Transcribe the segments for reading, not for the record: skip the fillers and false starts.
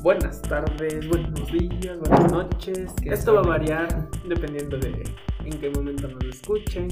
buenas tardes, buenos días, buenas noches. Esto va a variar dependiendo de en qué momento nos escuchen.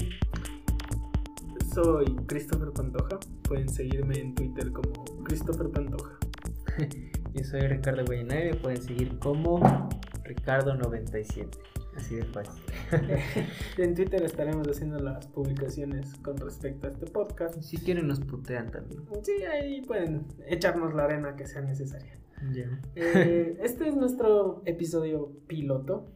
Soy Christopher Pantoja. Pueden seguirme en Twitter como Christopher Pantoja. Yo soy Ricardo Guayanare. Pueden seguir como Ricardo97. Así de fácil. En Twitter estaremos haciendo las publicaciones con respecto a este podcast. Si quieren nos putean también. Sí, ahí pueden echarnos la arena que sea necesaria. Yeah. Este es nuestro episodio piloto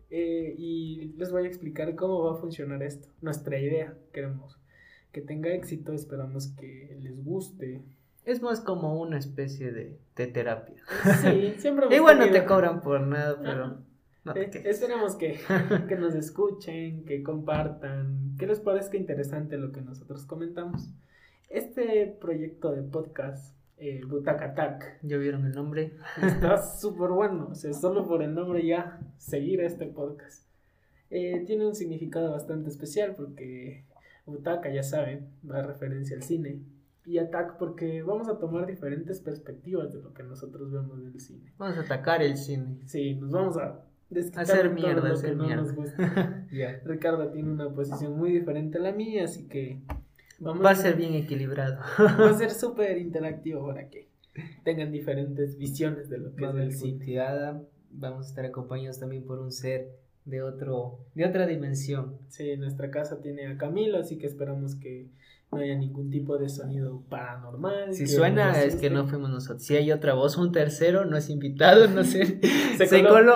y les voy a explicar cómo va a funcionar esto. Nuestra idea, queremos que tenga éxito, esperamos que les guste. Es más como una especie de terapia. Sí, siempre hemos igual no tenido... te cobran por nada, pero no esperemos que nos escuchen, que compartan, que les parezca interesante lo que nosotros comentamos. Este proyecto de podcast, Butaca Tac, ¿ya vieron el nombre? Está súper bueno, o sea, solo por el nombre ya seguir este podcast. Tiene un significado bastante especial porque Butaca, ya saben, va a referencia al cine. Y Attack porque vamos a tomar diferentes perspectivas de lo que nosotros vemos del cine. Vamos a atacar el cine. Sí, nos vamos a desquitar hacer de todo mierda, lo que no nos gusta. Yeah. Ricardo tiene una posición muy diferente a la mía, así que va a ser bien equilibrado. Va a ser súper interactivo para que tengan diferentes visiones de lo que es el cine. Vamos a estar acompañados también por un ser de otra dimensión. Sí, nuestra casa tiene a Camilo, así que esperamos que no haya ningún tipo de sonido paranormal. Si suena es que no fuimos nosotros. Si hay otra voz, un tercero, no es invitado, no sé. se coló.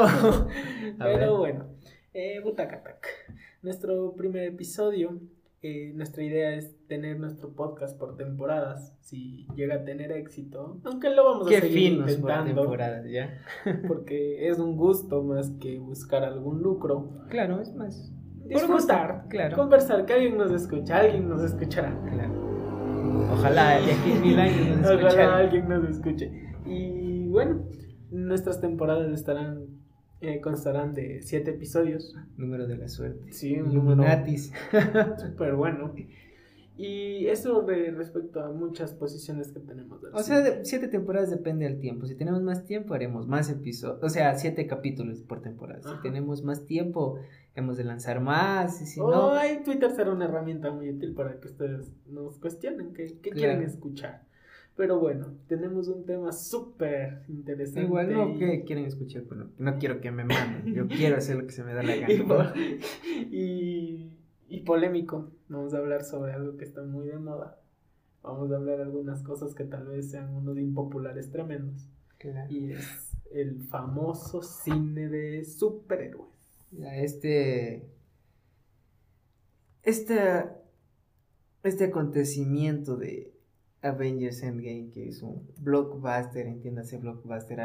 Pero bueno, Butaca Tac. Nuestro primer episodio, nuestra idea es tener nuestro podcast por temporadas. Si llega a tener éxito, aunque lo vamos a seguir intentando. Por temporadas, ¿ya? Porque es un gusto más que buscar algún lucro. Claro, es más. Disfrutar, claro. Conversar, que alguien nos escucha, alguien nos escuchará. Claro. Ojalá de aquí en 1000 años nos escuche. Ojalá alguien nos escuche. Y bueno, nuestras temporadas constarán de 7 episodios. Número de la suerte. Sí, un número gratis. Súper bueno. Y eso respecto a muchas posiciones que tenemos. O sea, de 7 temporadas depende del tiempo. Si tenemos más tiempo, haremos más episodios. O sea, 7 capítulos por temporada. Si tenemos más tiempo, hemos de lanzar más. Y si no. Twitter será una herramienta muy útil para que ustedes nos cuestionen qué quieren escuchar. Pero bueno, tenemos un tema súper interesante. Igual no que quieren escuchar, pero no quiero que me manden. Yo quiero hacer lo que se me da la gana. Y polémico. Vamos a hablar sobre algo que está muy de moda. Vamos a hablar de algunas cosas que tal vez sean unos impopulares tremendos. Claro. Y es el famoso cine de superhéroes. Este acontecimiento de Avengers Endgame, que es un blockbuster, entiéndase blockbuster,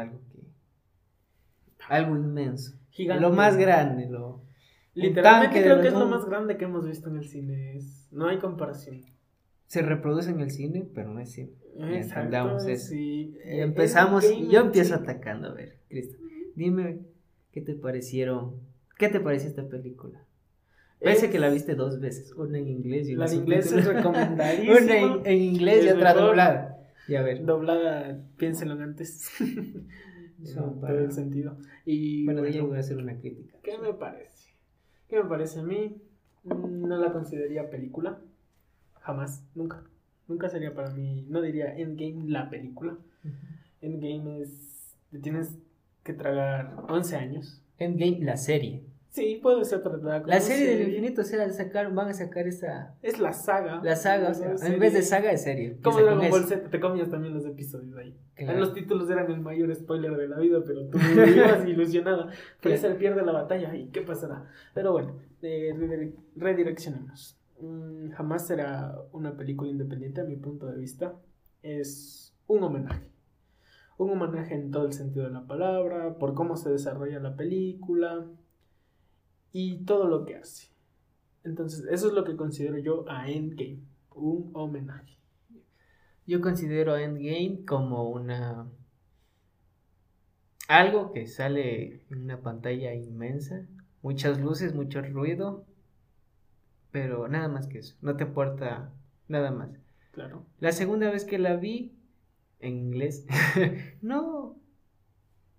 algo inmenso. Gigante. Lo más grande, literalmente creo que es lo más grande que hemos visto en el cine. No hay comparación. Se reproduce en el cine, pero no es cine. Entendamos eso. Sí. Empezamos y yo empiezo atacando. A ver, Cristo, dime ¿qué te pareció esta película? Parece que la viste 2 veces, una en inglés y una en inglés es recomendadísima. Una en inglés y otra doblada. Y a ver. Doblada, piénsenlo antes. Todo el sentido. Y bueno, de ella voy a hacer una crítica. ¿Qué me parece a mí? No la consideraría película. Jamás, nunca. Nunca sería para mí, no diría Endgame la película. Endgame te tienes que tragar 11 años. Endgame la serie. Sí, puede ser tratada como la serie del infinito, o sea, van a sacar esa... Es la saga. La saga, o sea, en vez de saga es serie. Como Dragon Ball Z, te comías también los episodios ahí. Claro. Los títulos eran el mayor spoiler de la vida, pero tú ibas ilusionada. Freezer pierde la batalla y ¿qué pasará? Pero bueno, redireccionemos. Jamás será una película independiente a mi punto de vista. Es un homenaje. Un homenaje en todo el sentido de la palabra, por cómo se desarrolla la película y todo lo que hace. Entonces, eso es lo que considero yo a Endgame, un homenaje. Yo considero a Endgame como algo que sale en una pantalla inmensa, muchas luces, mucho ruido, pero nada más que eso, no te aporta nada más. Claro. La segunda vez que la vi en inglés, no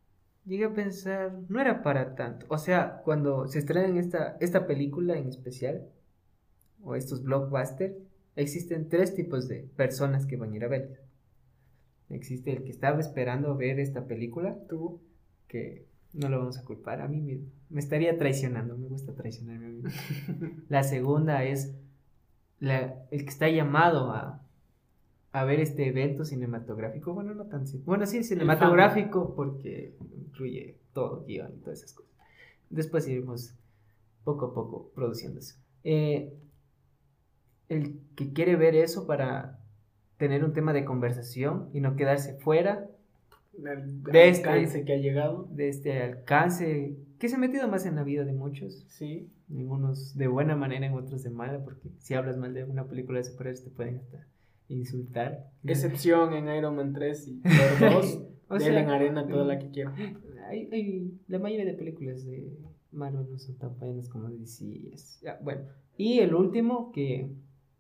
llegué a pensar, no era para tanto. O sea, cuando se estrena esta película en especial, o estos blockbusters, existen tres tipos de personas que van a ir a ver. Existe el que estaba esperando ver esta película, Tú, que no lo vamos a culpar a mí mismo. Me estaría traicionando, me gusta traicionarme a mí mismo. La segunda es el que está llamado a ver este evento cinematográfico. Bueno, no tan bueno, sí, cinematográfico, porque incluye todo, guión y todas esas cosas. Después iremos poco a poco produciendo eso. El que quiere ver eso para tener un tema de conversación y no quedarse fuera de este alcance que ha llegado. De este alcance que se ha metido más en la vida de muchos. Sí. Algunos de buena manera, en otros de mala, porque si hablas mal de una película de superhéroes te pueden hasta insultar. Excepción en Iron Man 3 y Thor 2. O sea, en arena toda la que quiero. La mayoría de películas de Marvel no son tan buenas como DC. Bueno, y el último que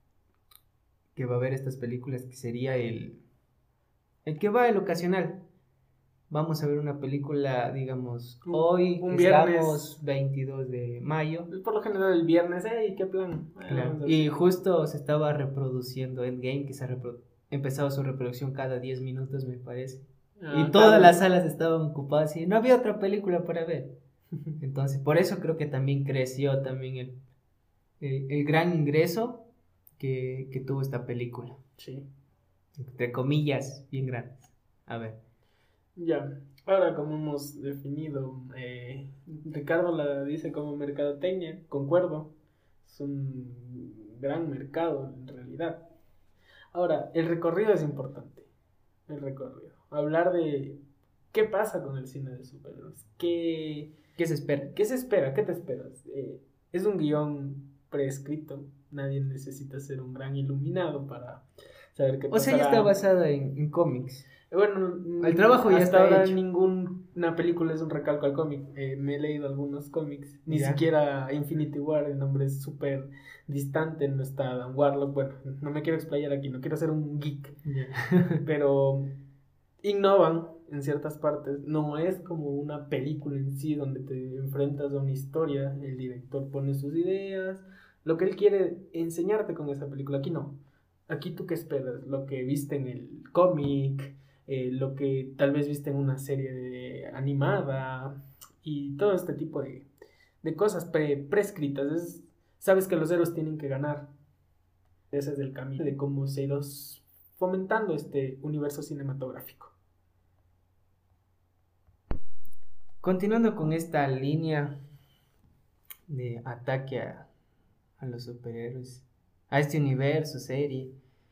va a ver estas películas, que sería el que va, el ocasional. Vamos a ver una película, digamos, hoy, un estamos 22 de mayo. Por lo general el viernes, ¿qué plan? Claro. Y justo se estaba reproduciendo Endgame, que se ha empezado su reproducción cada 10 minutos, me parece. Y todas las salas estaban ocupadas y no había otra película para ver. Entonces, por eso creo que también creció también el gran ingreso que tuvo esta película. Sí. Entre comillas, bien grandes. A ver. Ya, ahora como hemos definido, Ricardo la dice como mercadotecnia, concuerdo, es un gran mercado en realidad. Ahora, el recorrido es importante, hablar de qué pasa con el cine de superhéroes, qué se espera, qué te esperas. Es un guión preescrito, nadie necesita ser un gran iluminado para saber qué pasa. O sea, ya está basada en cómics. Bueno, el trabajo ya está ahora hecho. Ninguna película es un recalco al cómic. Me he leído algunos cómics. Ni siquiera Infinity War, el nombre es súper distante. No está Dan Warlock. Bueno, no me quiero explayar aquí, no quiero ser un geek. Pero innovan en ciertas partes. No es como una película en sí donde te enfrentas a una historia. El director pone sus ideas, lo que él quiere enseñarte con esa película. Aquí no. Aquí tú qué esperas, lo que viste en el cómic, lo que tal vez viste en una serie animada y todo este tipo de cosas prescritas. Sabes que los héroes tienen que ganar. Ese es el camino de cómo se ha ido fomentando este universo cinematográfico. Continuando con esta línea de ataque a los superhéroes, a este universo, serie,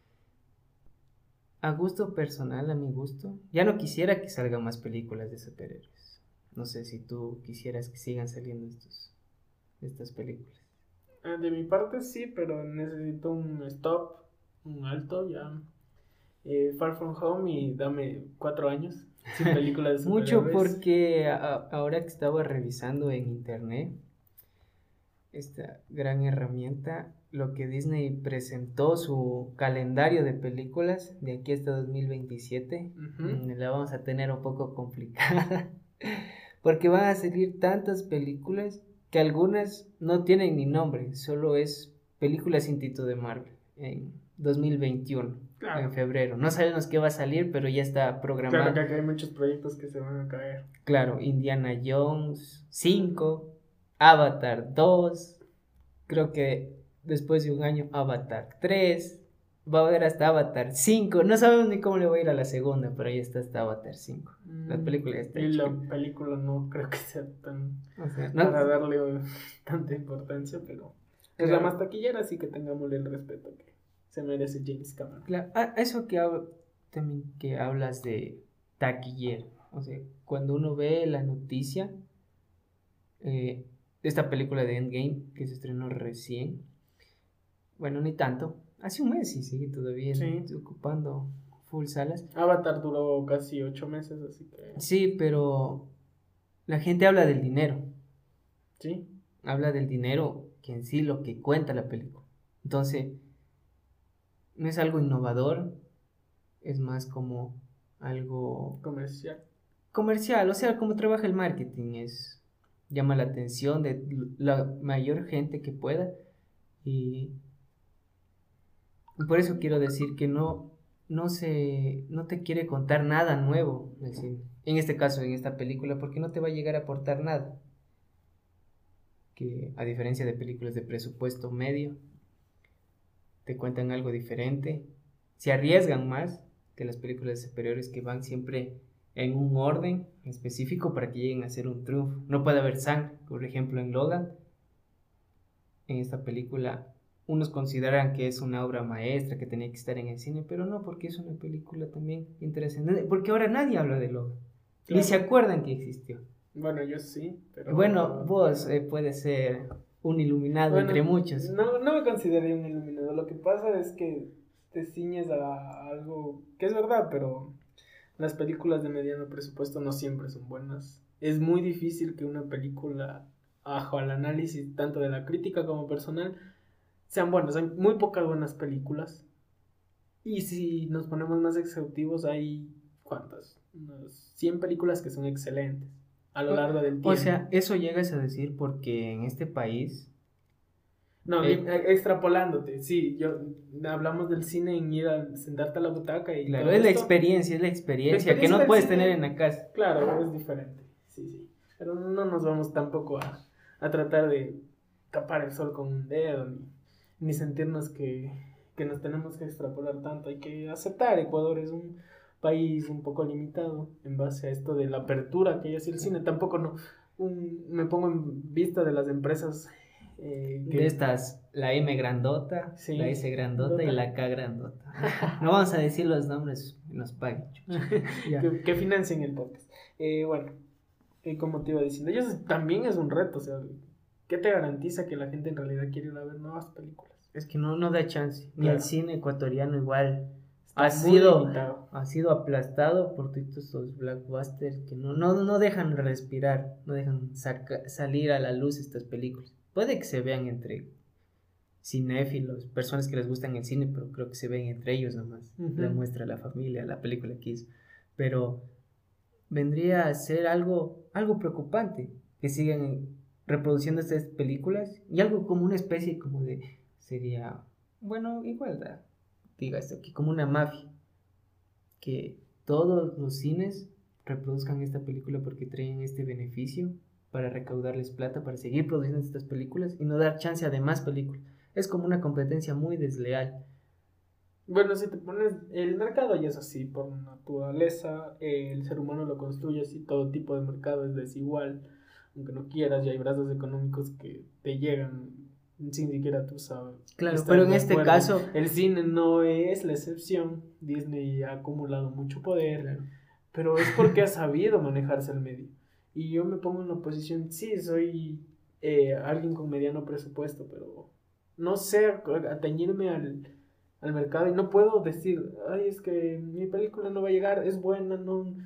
a gusto personal, a mi gusto, ya no quisiera que salgan más películas de superhéroes. No sé si tú quisieras que sigan saliendo estas películas. De mi parte sí, pero necesito un stop, un alto ya. Far From Home y dame 4 años sin películas de superhéroes. Mucho porque ahora que estaba revisando en internet esta gran herramienta, lo que Disney presentó, su calendario de películas de aquí hasta 2027, la vamos a tener un poco complicada, porque van a salir tantas películas que algunas no tienen ni nombre, solo es películas sin título de Marvel en 2021, claro. En febrero. No sabemos qué va a salir, pero ya está programado. Claro que hay muchos proyectos que se van a caer. Claro, Indiana Jones 5, Avatar 2, creo que después de un año Avatar 3, va a haber hasta Avatar 5, no sabemos ni cómo le va a ir a la segunda, pero ahí está hasta Avatar 5. La película está hecha. Y la película no creo que sea tan para darle tanta importancia, pero es la más taquillera, así que tengámosle el respeto que se merece James Cameron. Claro, eso también que hablas de taquillero, o sea, cuando uno ve la noticia de esta película de Endgame que se estrenó recién, bueno, ni tanto, hace un mes y sigue todavía ocupando full salas. Avatar duró casi 8 meses, así que... Sí, pero la gente habla del dinero. Sí. Habla del dinero que en sí lo que cuenta la película. Entonces, no es algo innovador, es más como algo comercial, o sea, cómo trabaja el marketing, llama la atención de la mayor gente que pueda, y por eso quiero decir que no te quiere contar nada nuevo, es decir, en este caso, en esta película, porque no te va a llegar a aportar nada, que a diferencia de películas de presupuesto medio, te cuentan algo diferente, se arriesgan más que las películas superiores que van siempre en un orden específico para que lleguen a ser un triunfo. No puede haber sangre, por ejemplo en Logan, en esta película unos consideran que es una obra maestra que tenía que estar en el cine, pero no, porque es una película también interesante, porque ahora nadie habla de Logan, Claro. ni se acuerdan que existió. Bueno, yo sí, pero... Bueno, vos puedes ser un iluminado Bueno, entre muchos. no me considero un iluminado. Lo que pasa es que te ciñes a algo que es verdad, pero las películas de mediano presupuesto no siempre son buenas. Es muy difícil que una película, bajo el análisis tanto de la crítica como personal, sean buenas. Hay muy pocas buenas películas. Y si nos ponemos más exhaustivos, hay ¿cuántas? Unas 100 películas que son excelentes a lo largo del tiempo. O sea, eso llegas a decir porque en este país... No, extrapolándote, sí, hablamos del cine en ir a sentarte a la butaca y Claro, todo es la esto. experiencia que no del puedes cine, tener en la casa. Claro, es diferente, sí. Pero no nos vamos tampoco a tratar de tapar el sol con un dedo, ni sentirnos que nos tenemos que extrapolar tanto. Hay que aceptar, Ecuador es un país un poco limitado en base a esto de la apertura que hay hacia el cine. Tampoco me pongo en vista de las empresas De estas, la M grandota, Sí, la S grandota y la K grandota. No vamos a decir los nombres, nos paguen. Ya. que financien el podcast. Bueno, como te iba diciendo, ellos también es un reto, o sea, ¿qué te garantiza que la gente en realidad quiere ir a ver nuevas películas? Es que no da chance. Ni Claro. el cine ecuatoriano igual Está muy limitado. ha sido aplastado por todos estos blockbusters que no dejan respirar, no dejan salir a la luz estas películas. Puede que se vean entre cinéfilos, personas que les gustan el cine, pero creo que se ven entre ellos nomás. La muestra la familia, la película que hizo. Pero vendría a ser algo preocupante que sigan reproduciendo estas películas y algo como una especie como de, sería, bueno, igualdad, diga esto aquí, como una mafia, que todos los cines reproduzcan esta película porque traen este beneficio para recaudarles plata, para seguir produciendo estas películas y no dar chance a demás películas. Es como una competencia muy desleal. Bueno, si te pones, el mercado ya es así por naturaleza, el ser humano lo construye así, todo tipo de mercado es desigual, aunque no quieras, y hay brazos económicos que te llegan sin siquiera tú sabes. Claro, pero en este caso... El cine no es la excepción, Disney ha acumulado mucho poder, Claro. pero es porque ha sabido manejarse el medio. Y yo me pongo en una posición, sí, soy alguien con mediano presupuesto, pero no sé atañirme al mercado y no puedo decir, ay, es que mi película no va a llegar, es buena,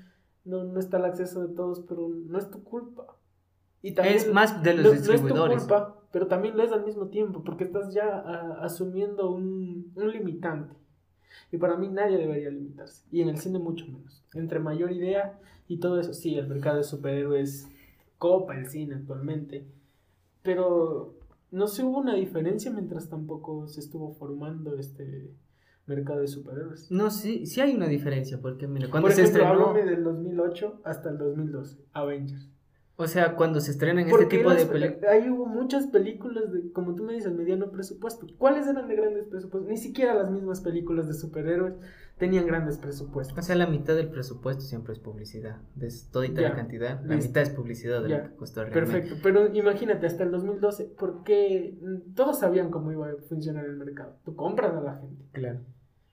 no está al acceso de todos, pero no es tu culpa. Y también es más de los distribuidores. No es tu culpa, pero también lo es al mismo tiempo, porque estás ya asumiendo un limitante. Y para mí nadie debería limitarse, y en el cine mucho menos. Entre mayor idea y todo eso, sí, el mercado de superhéroes copa el cine actualmente, pero no se hubo una diferencia mientras tampoco se estuvo formando este mercado de superhéroes. No, sí hay una diferencia, porque mira, cuando Por se ejemplo, estrenó... háblame del 2008 hasta el 2012, Avengers. O sea, cuando se estrenan este tipo de películas... Ahí hubo muchas películas de, como tú me dices, mediano presupuesto. ¿Cuáles eran de grandes presupuestos? Ni siquiera las mismas películas de superhéroes tenían grandes presupuestos. O sea, la mitad del presupuesto siempre es publicidad. De todita la cantidad, la mitad es publicidad de lo que costó realmente. Perfecto, pero imagínate, hasta el 2012, porque todos sabían cómo iba a funcionar el mercado. Tú compras a la gente. Claro.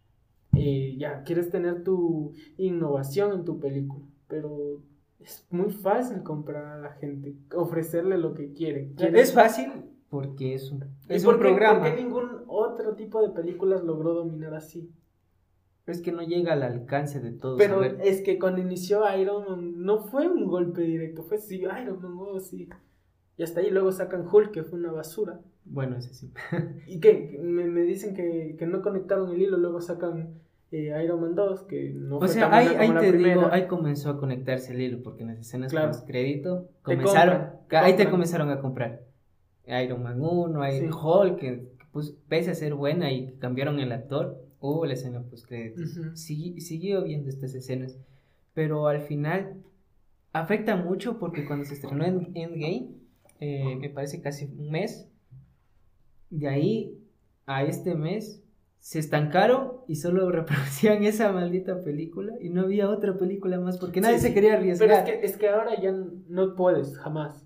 Quieres tener tu innovación en tu película, pero es muy fácil comprar a la gente, ofrecerle lo que quiere. Es fácil porque es un programa. ¿Por qué ningún otro tipo de películas logró dominar así? Es que no llega al alcance de todos. Pero es que cuando inició Iron Man no fue un golpe directo, fue sí, Iron Man, oh, sí. Y hasta ahí luego sacan Hulk, que fue una basura. Bueno, ese sí. Y que me dicen que no conectaron el hilo, luego sacan Iron Man 2, que no O fue sea, tan buena ahí como la te digo, primera. ahí comenzó a conectarse el hilo, porque en las escenas Claro. post crédito Te comenzaron, compran, ahí te compran. comenzaron a comprar. Iron Man 1, hay Sí. Hulk, que pues, pese a ser buena y que cambiaron el actor, hubo la escena post créditos. Ujú. Siguió viendo estas escenas, pero al final afecta mucho porque cuando se estrenó en Endgame, me parece casi un mes, de ahí a este mes se estancaron y solo reproducían esa maldita película y no había otra película más porque nadie Sí, se sí. quería Pero arriesgar. es que ahora ya no puedes, jamás.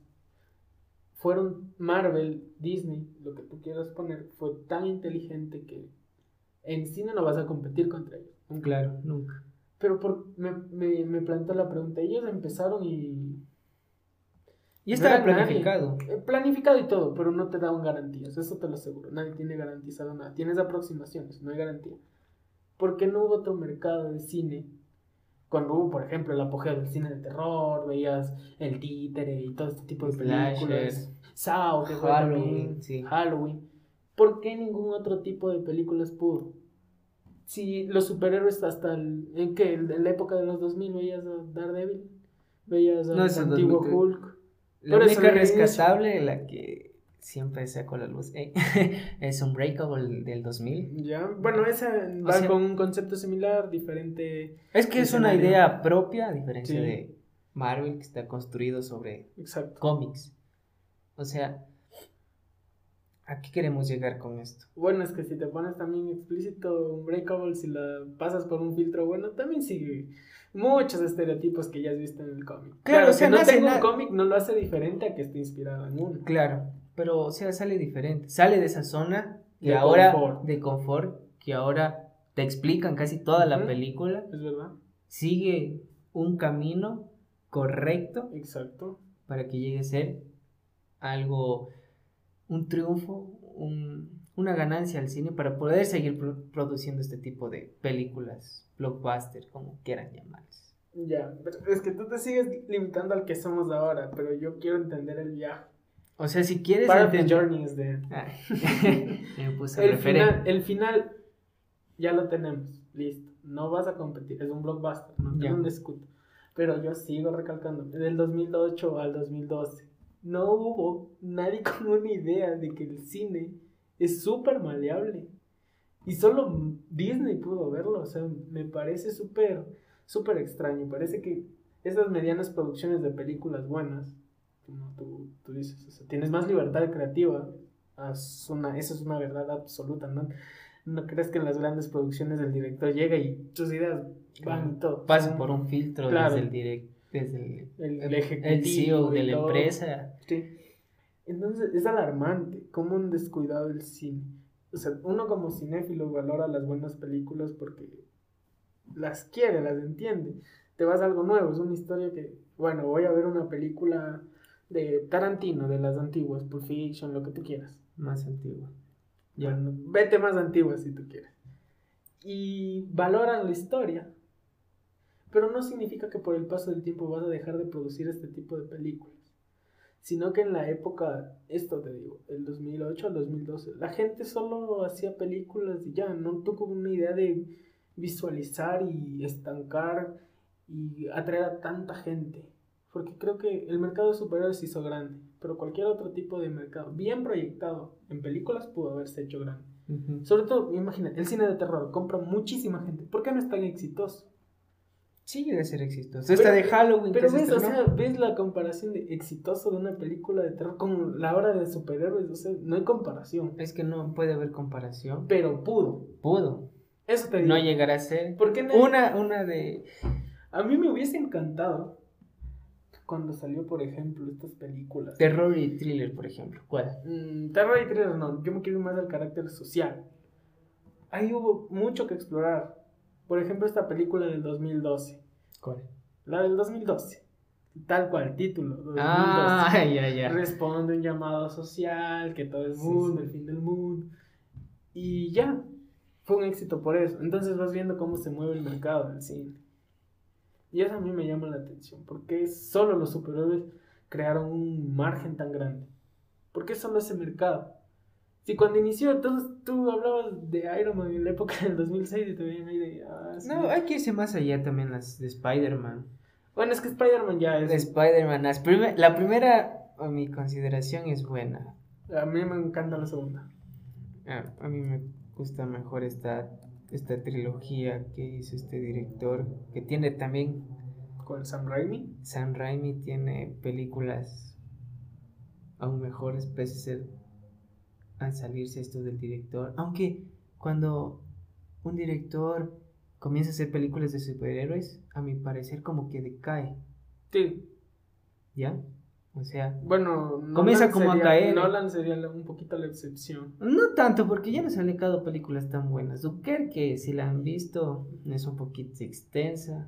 Fueron Marvel, Disney, lo que tú quieras poner, fue tan inteligente que en cine no vas a competir contra ellos. Nunca. Claro, nunca. Pero me planteo la pregunta, ellos empezaron y Y no estaba era nadie. planificado. Planificado y todo, pero no te daban garantías, eso te lo aseguro. Nadie tiene garantizado nada. Tienes aproximaciones, no hay garantía. ¿Por qué no hubo otro mercado de cine? Cuando hubo, por ejemplo, el apogeo del cine de terror, veías El Títere y todo este tipo de Slasher, películas. Saw, que fue Halloween, también sí. Halloween. ¿Por qué ningún otro tipo de películas pudo? Si los superhéroes hasta ¿en qué? En la época de los 2000 veías a Daredevil, veías No, al eso antiguo 2003. Hulk. La Por eso única el inicio. rescatable, la que siempre sacó la luz, es Unbreakable del 2000. Ya, bueno, esa O va sea, con un concepto similar, diferente es que es una escenario. idea propia, a diferencia Sí. de Marvel, que está construido sobre Exacto. cómics. O sea, ¿a qué queremos llegar con esto? Bueno, es que si te pones también explícito Unbreakable, si la pasas por un filtro bueno, también sigue muchos estereotipos que ya has visto en el cómic. Claro, o sea, que no nace tenga un cómic no lo hace diferente a que esté inspirado en uno. Claro, pero o sea, sale diferente. Sale de esa zona que De ahora confort. de confort, que ahora te explican casi toda la Ujú. película. Es verdad. Sigue un camino correcto Exacto. para que llegue a ser algo, un triunfo, una ganancia al cine para poder seguir produciendo este tipo de películas, blockbuster, como quieran llamarles. Ya, pero es que tú te sigues limitando al que somos ahora, pero yo quiero entender el viaje. O sea, si quieres Part of the entender... journey is there. Ay, me puse El final ya lo tenemos, listo. No vas a competir, es un blockbuster, no Ya. tengo un discuto. Pero yo sigo recalcando, del 2008 al 2012, no hubo nadie con una idea de que el cine es súper maleable. Y solo Disney pudo verlo, o sea, me parece súper extraño. Parece que esas medianas producciones de películas buenas, como tú dices, o sea, tienes más libertad creativa, esa es una verdad absoluta, ¿no? No crees que en las grandes producciones el director llega y sus ideas van y todo. Pasa Son- por un filtro claro, desde el el CEO ejecutivo de y la todo. empresa. Sí. Entonces es alarmante cómo han descuidado el cine. O sea, uno como cinéfilo valora las buenas películas porque las quiere, las entiende. Te vas a algo nuevo, es una historia que, bueno, voy a ver una película de Tarantino, de las antiguas, Pulp Fiction, lo que tú quieras. Más antigua. Ya. Bueno, vete más antiguas si tú quieres. Y valoran la historia. Pero no significa que por el paso del tiempo vas a dejar de producir este tipo de películas. Sino que en la época, esto te digo, el 2008 al 2012, la gente solo hacía películas y ya, no tuvo una idea de visualizar y estancar y atraer a tanta gente. Porque creo que el mercado de superhéroes se hizo grande, pero cualquier otro tipo de mercado bien proyectado en películas pudo haberse hecho grande. Ujú. Sobre todo, imagina, el cine de terror compra muchísima gente. ¿Por qué no es tan exitoso? Sí llega a ser exitoso. Esta de Halloween Pero que se ves, o estrenó. sea, ves la comparación de exitoso de una película de terror con la hora de superhéroes, o sea, no hay comparación. Es que no puede haber comparación. Pero pudo. Pudo. Eso te digo. No llegará a ser. ¿Por qué no? Una de. A mí me hubiese encantado cuando salió, por ejemplo, estas películas. Terror y thriller, por ejemplo. ¿Cuál? Terror y thriller no, yo me quiero ir más al carácter social. Ahí hubo mucho que explorar. Por ejemplo, esta película del 2012. ¿Cuál? La del 2012. Tal cual, título. 2012. Ah, ya. Responde un llamado social, que todo el Sí, mundo, sí. el fin del mundo. Y ya, fue un éxito por eso. Entonces vas viendo cómo se mueve el mercado del cine. Y eso a mí me llama la atención. ¿Por qué solo los superhéroes crearon un margen tan grande? ¿Por qué solo ese mercado? Sí, cuando inició, tú hablabas de Iron Man en la época del 2006 y te veían ahí de... sí. No, hay que irse más allá también las de Spider-Man. Bueno, es que Spider-Man ya De es... Spider-Man, la primera, a mi consideración, es buena. A mí me encanta la segunda. A mí me gusta mejor esta trilogía que hizo este director, que tiene también, Con Sam Raimi. Sam Raimi tiene películas aún mejores, pese a salirse esto del director. Aunque cuando un director comienza a hacer películas de superhéroes, a mi parecer como que decae, Sí. ¿ya? O sea, Bueno, comienza como a caer. Nolan sería un poquito la excepción. No tanto, porque ya nos han sacado películas tan buenas. Dunkerque, si la han visto, es un poquito extensa.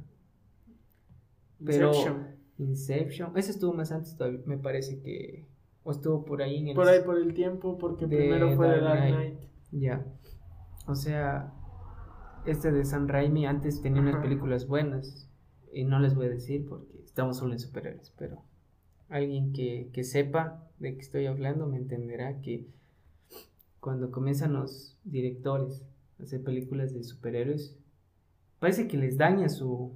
Pero Inception, esa estuvo más antes todavía, me parece que... O estuvo por ahí en el... Por ahí por el tiempo, porque de primero fue de Dark Dark Knight. Knight. Ya. O sea, este de Sam Raimi antes tenía unas películas buenas. Y no les voy a decir porque estamos solo en superhéroes. Pero alguien que sepa de qué estoy hablando me entenderá que cuando comienzan los directores a hacer películas de superhéroes, parece que les daña su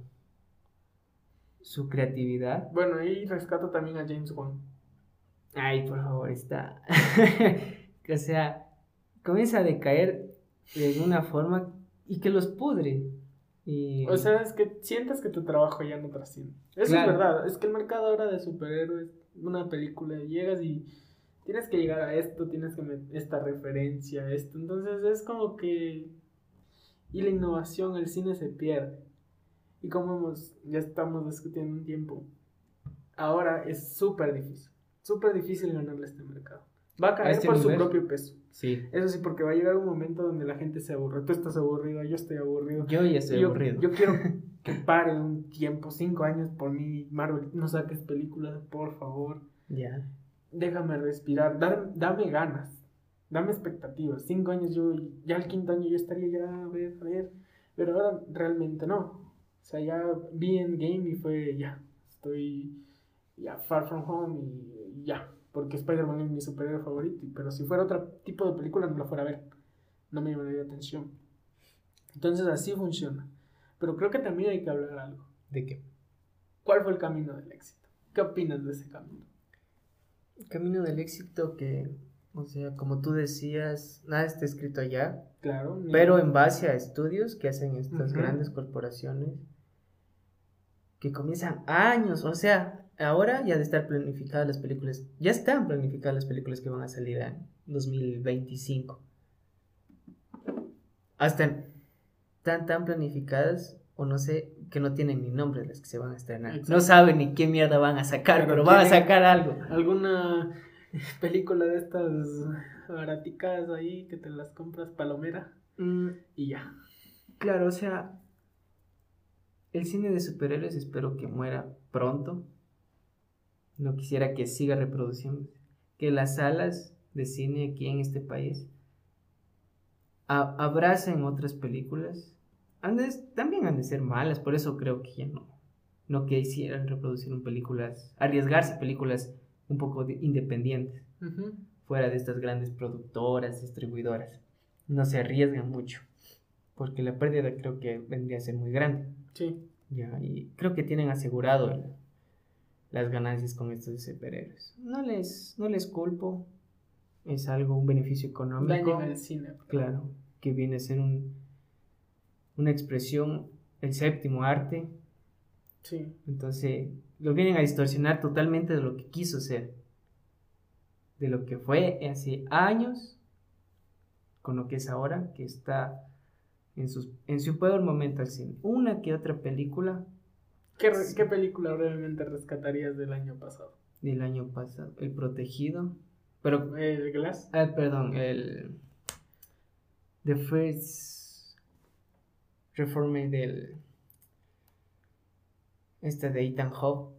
creatividad. Bueno, ahí rescato también a James Wan. Ay, por favor, está. O sea, comienza a decaer de una forma y que los pudre. O sea, es que sientes que tu trabajo ya no trasciende. Eso Claro. es verdad. Es que el mercado ahora de superhéroes, una película, llegas y tienes que llegar a esto, tienes que meter esta referencia, esto. Entonces es como que... Y la innovación, el cine se pierde. Y como ya estamos discutiendo un tiempo, ahora es súper difícil ganarle a este mercado. Va a caer este por nivel? su propio peso. Sí. Eso sí, porque va a llegar un momento donde la gente se aburre. Tú estás aburrido, yo estoy aburrido. Yo ya estoy aburrido. Yo quiero que pare un tiempo, 5 años por mí, Marvel, no saques películas, por favor. Ya. Déjame respirar, dame ganas, dame expectativas. 5 años ya al quinto año yo estaría ya, a ver. Pero ahora realmente no. O sea, ya vi Endgame y fue ya. Estoy ya Far From Home y ya. Porque Spider-Man es mi superhéroe favorito. Pero si fuera otro tipo de película no la fuera a ver. No me llamaría la atención. Entonces así funciona. Pero creo que también hay que hablar algo. ¿De qué? ¿Cuál fue el camino del éxito? ¿Qué opinas de ese camino? El camino del éxito que, o sea, como tú decías, nada está escrito allá. Claro. Pero en base a estudios que hacen estas grandes corporaciones que comienzan años, o sea, ahora ya de estar planificadas las películas, ya están planificadas las películas que van a salir en 2025. Hasta tan planificadas, o no sé, que no tienen ni nombre las que se van a estrenar. Exacto. No saben ni qué mierda van a sacar, pero van a sacar algo. ¿Alguna película de estas baraticas ahí que te las compras palomera? Y ya. Claro, o sea, el cine de superhéroes espero que muera pronto. No quisiera que siga reproduciendo. Que las salas de cine aquí en este país abracen otras películas. También han de ser malas, por eso creo que ya no quisieran reproducir películas, arriesgarse películas un poco independientes, fuera de estas grandes productoras, distribuidoras. No se arriesgan mucho, porque la pérdida creo que vendría a ser muy grande. Sí. Ya, y creo que tienen asegurado las ganancias con estos superhéroes. No les culpo, es un beneficio económico. Dañan el cine. Claro, que viene a ser una expresión, el séptimo arte. Sí. Entonces, lo vienen a distorsionar totalmente de lo que quiso ser, de lo que fue hace años, con lo que es ahora, que está en su peor momento al cine. Una que otra película. ¿Qué película brevemente rescatarías del año pasado? Del año pasado, El Protegido. Pero, ¿El Glass? Perdón, The First Reforme de Ethan Hawke.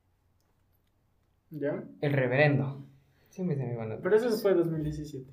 ¿Ya? El Reverendo. Siempre se me van a... Pero eso fue 2017.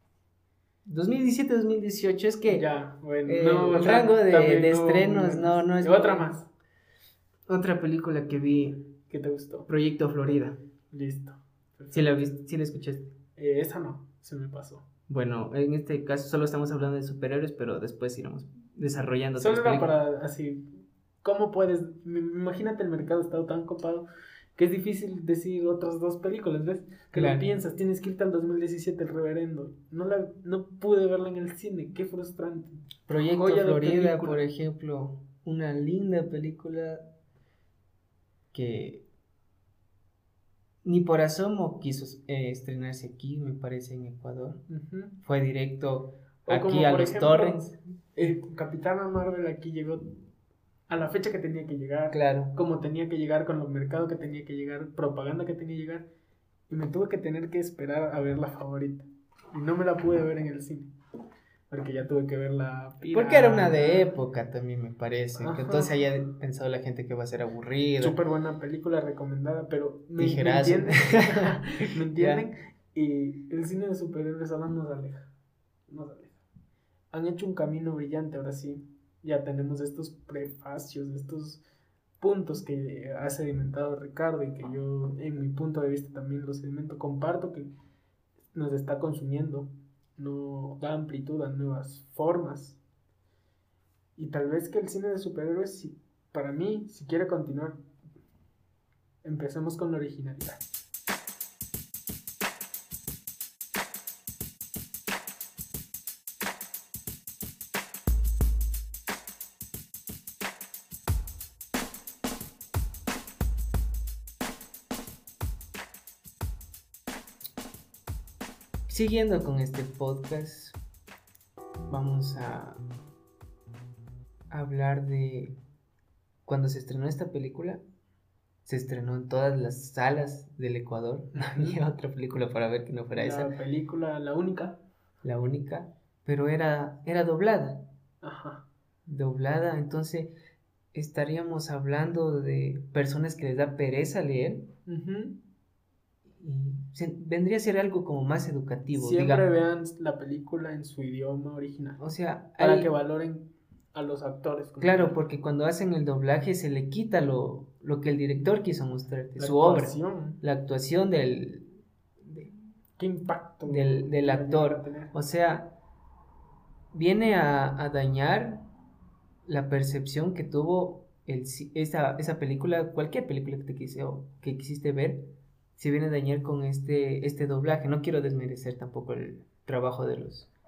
2017-2018, es que ya, bueno, el rango de estrenos no es... Otra más. Otra película que vi. ¿Qué te gustó? Proyecto Florida. Listo. ¿Sí la viste? ¿Sí la escuchaste? Esa no, se me pasó. Bueno, en este caso solo estamos hablando de superhéroes, pero después iremos desarrollando Solo otras era películas. para así, ¿cómo puedes? Imagínate, el mercado está tan copado que es difícil decir otras dos películas, ¿ves? Que lo Claro. piensas, tienes que irte al 2017, El Reverendo. No pude verla en el cine, qué frustrante. Proyecto Joya de Florida, película. por ejemplo, una linda película que ni por asomo quiso estrenarse aquí, me parece, en Ecuador. Ujú. Fue directo O aquí como a por los ejemplo, torrents. Capitana Marvel aquí llegó a la fecha que tenía que llegar, Claro. como tenía que llegar, con los mercados que tenía que llegar, propaganda que tenía que llegar, y me tuve que tener que esperar a ver la favorita. Y no me la pude ver en el cine, porque ya tuve que ver la Porque era una pirata. de época también, me parece. Que Ajá. entonces haya pensado la gente que va a ser aburrida. Súper buena película, recomendada, pero me Tijerazo. entienden, me entienden, Ya. y el cine de superhéroes ahora nos aleja, nos aleja. Han hecho un camino brillante, ahora sí. Ya tenemos estos prefacios, estos puntos que ha sedimentado Ricardo y que yo, en mi punto de vista, también los sedimento. Comparto que nos está consumiendo, no da amplitud a nuevas formas. Y tal vez que el cine de superhéroes, para mí, si quiere continuar, empecemos con la originalidad. Siguiendo con este podcast, vamos a hablar de cuando se estrenó esta película. Se estrenó en todas las salas del Ecuador. No había otra película para ver que no fuera esa, La película, la única. la única, pero era doblada. Ajá. Doblada, entonces estaríamos hablando de personas que les da pereza leer. Ujú. Y vendría a ser algo como más educativo, Siempre digamos. vean la película en su idioma original, O sea, para hay, que valoren a los actores. como claro, tal. porque cuando hacen el doblaje se le quita lo que el director quiso mostrarte, La su actuación, obra, la actuación de- qué impacto del llega a actor. tener. O sea, viene a dañar la percepción que tuvo esa película, cualquier película que quisiste ver, se viene a dañar con este doblaje. No quiero desmerecer tampoco el trabajo de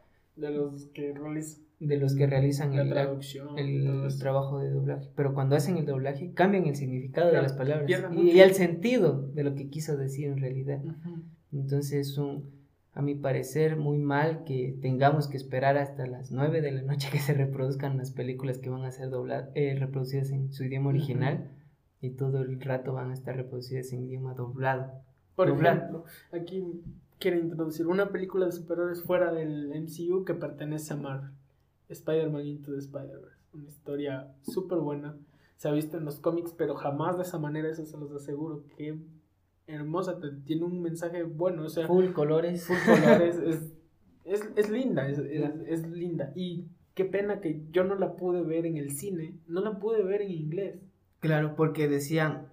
De los que realizan la traducción, todo el eso. trabajo de doblaje, pero cuando hacen el doblaje cambian el significado de Claro, las palabras pierde y mucho. el sentido de lo que quiso decir en realidad. Ujú. Entonces, a mi parecer, muy mal que tengamos que esperar hasta las 9 de la noche que se reproduzcan las películas que van a ser reproducidas en su idioma original, y todo el rato van a estar reproducidas en idioma doblado. Por ejemplo, aquí quiero introducir una película de superhéroes fuera del MCU que pertenece a Marvel. Spider-Man Into the Spider-Verse. Una historia súper buena. Se ha visto en los cómics, pero jamás de esa manera, eso se los aseguro. Qué hermosa, tiene un mensaje bueno. O sea, Full colores. Full colores, es linda, Claro. es linda. Y qué pena que yo no la pude ver en el cine, no la pude ver en inglés. Claro, porque decían,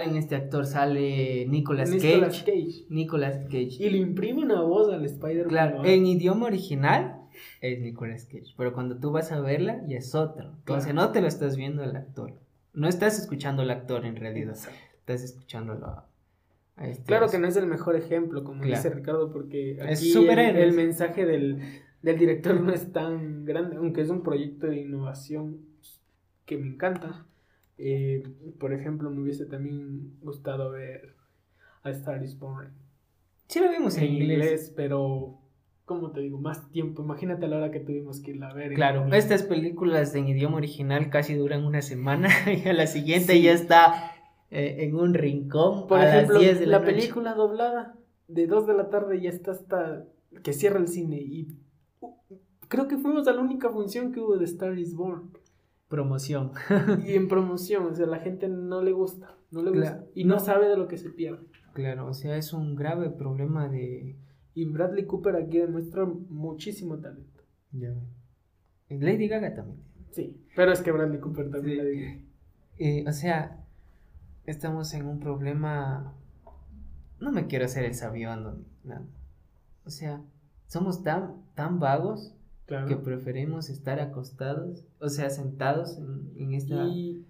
sale Nicolas Cage. Y le imprime una voz al Spider-Man. Claro, ¿no? en idioma original es Nicolas Cage, pero cuando tú vas a verla ya es otro. Entonces Claro. no te lo estás viendo al actor. No estás escuchando al actor en realidad. Exacto. Estás escuchándolo a este. Claro que no es el mejor ejemplo, como Claro. dice Ricardo, porque Es aquí superhéroes. el mensaje del director no es tan grande, aunque es un proyecto de innovación que me encanta. Por ejemplo, me hubiese también gustado ver A Star is Born Sí lo vimos en inglés, pero como te digo, más tiempo. Imagínate a la hora que tuvimos que irla a ver. Claro, estas películas en idioma original casi duran una semana y a la siguiente Sí. ya está en un rincón Por a ejemplo, las 10 de la la noche. película doblada de 2 de la tarde ya está hasta que cierra el cine. Y creo que fuimos a la única función que hubo de Star is Born. Promoción. Y en promoción, o sea, la gente no le gusta. Claro. Y no sabe de lo que se pierde. Claro, o sea, es un grave problema de... Y Bradley Cooper aquí demuestra muchísimo talento. Ya. Lady Gaga también. Sí, pero es que Bradley Cooper también Sí. la digo. O sea, estamos en un problema... No me quiero hacer el sabiondo, nada. O sea, somos tan vagos Claro. que preferimos estar acostados, o sea, sentados en esta...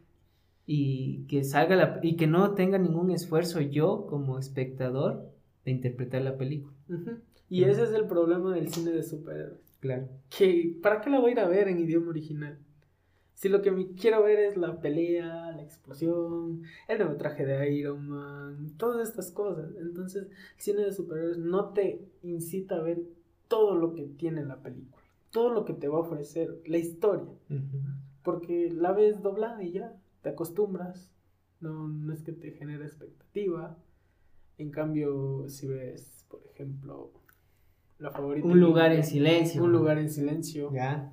Y que salga y que no tenga ningún esfuerzo yo como espectador de interpretar la película. Uh-huh. Y ese es el problema del cine de superhéroes. Claro. Que, ¿para qué la voy a ir a ver en idioma original? Si lo que quiero ver es la pelea, la explosión, el nuevo traje de Iron Man, todas estas cosas. Entonces, el cine de superhéroes no te incita a ver todo lo que tiene la película, todo lo que te va a ofrecer la historia. Uh-huh. Porque la ves doblada y ya, te acostumbras. No es que te genere expectativa. En cambio, si ves, por ejemplo, la favorita. Un lugar en silencio. Un lugar en silencio. Ya.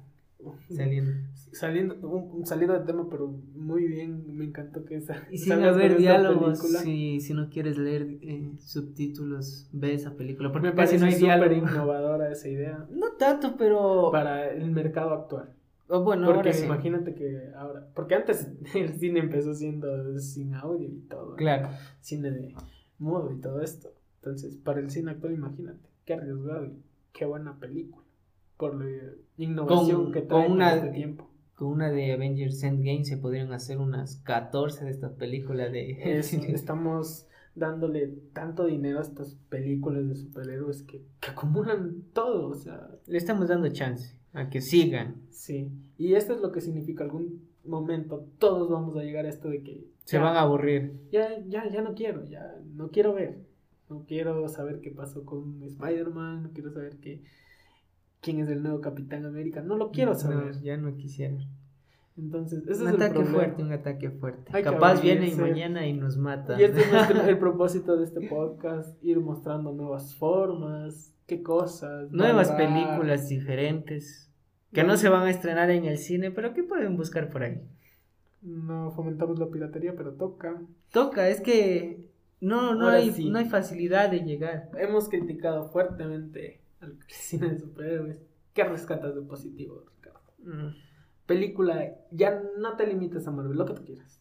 Saliendo de tema, pero muy bien, me encantó que esa. Y sin haber diálogos, si no quieres leer subtítulos, ve esa película. Porque me parece no hay súper innovadora esa idea. No tanto, pero. Para el mercado actual. Bueno, porque ahora sí. Imagínate que ahora. Porque antes el cine empezó siendo sin audio y todo. Claro. Cine de mudo y todo esto. Entonces, para el cine actual, imagínate. Qué arriesgado y qué buena película. Por la innovación que trae en este tiempo. Con una de Avengers Endgame se podrían hacer unas 14 de estas películas de... Estamos dándole tanto dinero a estas películas de superhéroes que acumulan todo, o sea... Le estamos dando chance a que sigan. Sí, y esto es lo que significa algún momento, todos vamos a llegar a esto de que... Se van a aburrir. Ya no quiero ver. No quiero saber qué pasó con Spider-Man, no quiero saber quién es el nuevo Capitán América, no lo quiero saber. No, ya no quisiera. Entonces, ese un es ataque el fuerte, un ataque fuerte. Capaz viene y mañana y nos mata. Y este es el propósito de este podcast, ir mostrando nuevas formas, qué cosas. Nuevas películas diferentes, que no se van a estrenar en el cine, pero que pueden buscar por ahí. No fomentamos la piratería, pero toca. Es que no hay facilidad de llegar. Hemos criticado fuertemente al cine de superhéroes. ¿Qué rescatas de positivo, Ricardo? Película, ya no te limites a Marvel, lo que tú quieras.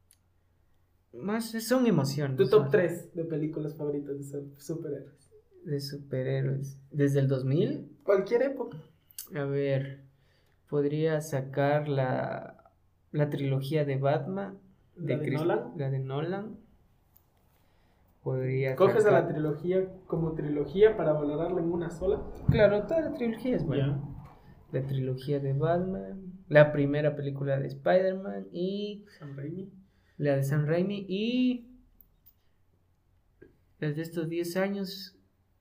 Más son emociones. Tu top 3 de películas favoritas de superhéroes. De superhéroes. ¿Desde el 2000? Cualquier época. A ver, podría sacar la trilogía de Batman. ¿La de Nolan? La de Nolan. Podría ¿Coges sacar... a la trilogía como trilogía para valorarla en una sola? Claro, toda la trilogía es buena. La trilogía de Batman, la primera película de Spider-Man y... Sam Raimi. La de Sam Raimi y... Desde estos 10 años...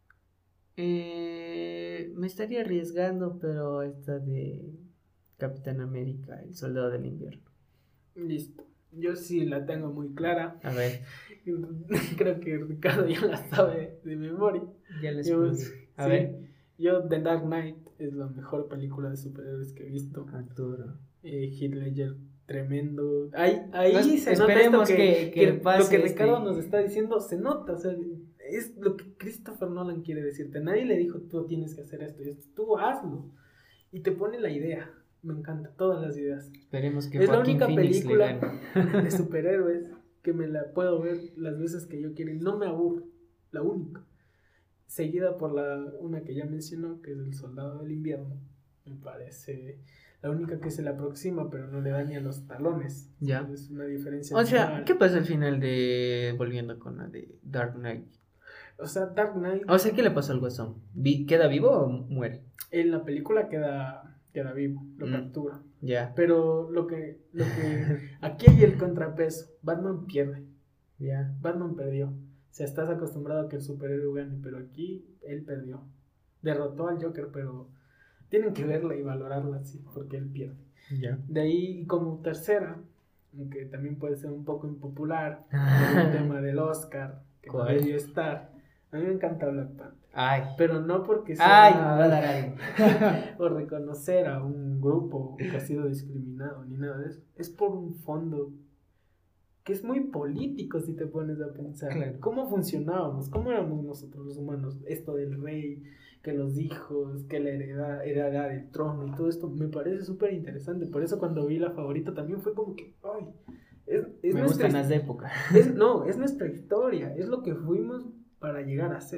me estaría arriesgando, pero esta de Capitán América, el Soldado del Invierno. Listo. Yo sí la tengo muy clara. A ver. Creo que Ricardo ya la sabe de memoria. Ya les A ver. Yo, The Dark Knight es la mejor película de superhéroes que he visto. Arturo. Heath Ledger, tremendo. Ahí se nota esto que lo que Ricardo nos está diciendo se nota. O sea, es lo que Christopher Nolan quiere decirte. Nadie le dijo, tú tienes que hacer esto y esto. Tú hazlo. Y te pone la idea. Me encanta, todas las ideas. Esperemos que es Joaquin la única Phoenix película de superhéroes que me la puedo ver las veces que yo quiera y no me aburro. La única. Seguida por una que ya mencionó, que es El Soldado del Invierno. Me parece la única que se le aproxima, pero no le da ni a los talones. Ya. Es una diferencia. O sea, ¿qué pasa al final volviendo con la de Dark Knight? O sea, Dark Knight. O sea, ¿qué le pasó al Guasón? ¿Queda vivo o muere? En la película queda vivo, lo captura. Ya. Pero lo que aquí hay el contrapeso. Batman pierde. Ya. Batman perdió. O sea, estás acostumbrado a que el superhéroe gane, pero aquí él perdió. Derrotó al Joker, pero tienen que verla y valorarla así, porque él pierde. Ya. De ahí, como tercera, aunque también puede ser un poco impopular, el tema del Oscar, que no debió estar. A mí me encanta Black Panther. Ay. Pero no porque sea Ay, o reconocer a un grupo que ha sido discriminado ni nada de eso. Es por un fondo que es muy político si te pones a pensar. Claro. ¿Cómo funcionábamos? ¿Cómo éramos nosotros los humanos? Esto del rey, que los hijos, que la heredad del trono y todo esto me parece súper interesante. Por eso cuando vi La Favorita también fue como que, ay, es me gustan las de época. Es nuestra historia, es lo que fuimos para llegar a ser.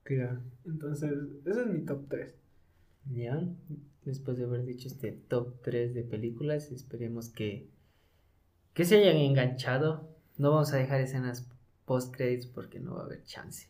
Claro. Entonces, ese es mi top 3. Ya, después de haber dicho este top 3 de películas, esperemos que se hayan enganchado. No vamos a dejar escenas post-credits porque no va a haber chance.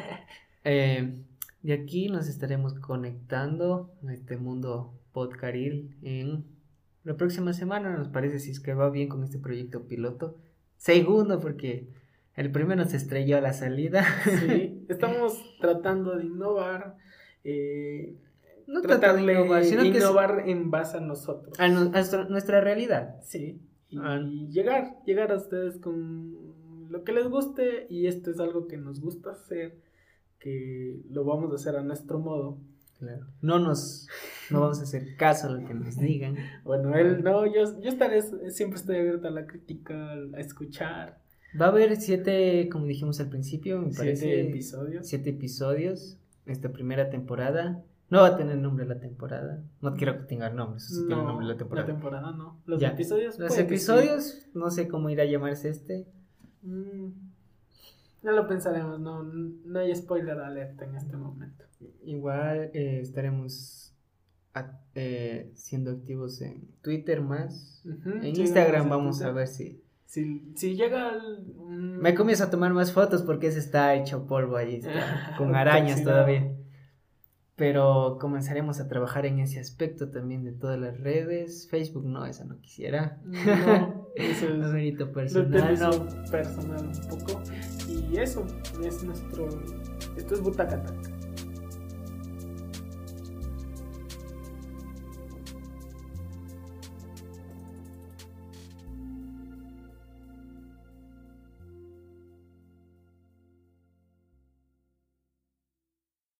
De aquí nos estaremos conectando a este mundo podcaril en la próxima semana, nos parece, si es que va bien con este proyecto piloto. Segundo, porque el primero se estrelló a la salida. Sí, estamos tratando de innovar. No tratar de innovar, sino que innovar en base a nosotros. a nuestra realidad. Sí, y llegar a ustedes con lo que les guste, y esto es algo que nos gusta hacer, que lo vamos a hacer a nuestro modo. Claro. No vamos a hacer caso a lo que nos digan. Bueno, yo siempre estoy abierta a la crítica, a escuchar. Va a haber 7, como dijimos al principio, me parece. 7 episodios. 7 episodios, esta primera temporada. No va a tener nombre la temporada. No quiero que tenga nombre, eso sí tiene nombre la temporada. La temporada no. Los Ya. episodios. Los episodios, no sé cómo irá a llamarse este. No lo pensaremos, no hay spoiler alerta en este momento. Igual estaremos siendo activos en Twitter más. En Instagram vamos a ver si llega me comienzo a tomar más fotos porque ese está hecho polvo ahí, está con arañas todavía. Pero comenzaremos a trabajar en ese aspecto también de todas las redes. Facebook no, esa no quisiera. No, eso es mérito personal. Personal un poco. Y eso es esto es Butaca Talk.